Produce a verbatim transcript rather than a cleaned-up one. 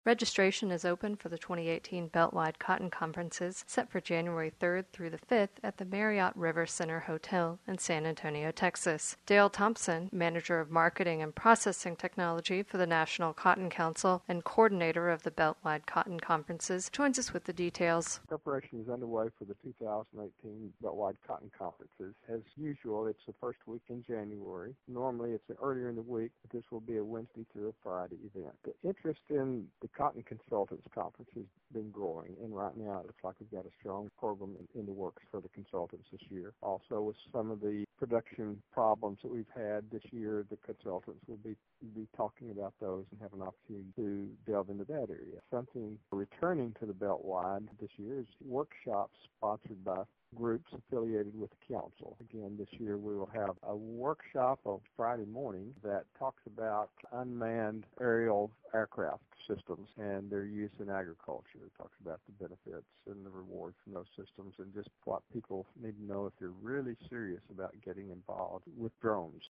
Registration is open for the twenty eighteen Beltwide Cotton Conferences, set for January third through the fifth at the Marriott River Center Hotel in San Antonio, Texas. Dale Thompson, Manager of Marketing and Processing Technology for the National Cotton Council and coordinator of the Beltwide Cotton Conferences, joins us with the details. Preparation is underway for the two thousand eighteen Beltwide Cotton Conferences. As usual, it's the first week in January. Normally, it's earlier in the week, but this will be a Wednesday through a Friday event. The interest in the Cotton Consultants Conference has been growing, and right now it looks like we've got a strong program in, in the works for the consultants this year. Also, with some of the production problems that we've had this year, the consultants will be, be talking about those and have an opportunity to delve into that area. Something returning to the Beltwide this year is workshops sponsored by groups affiliated with the council. Again, this year we will have a workshop on Friday morning that talks about unmanned aerial aircraft systems and their use in agriculture. It talks about the benefits and the rewards from those systems and just what people need to know if they're really serious about getting involved with drones.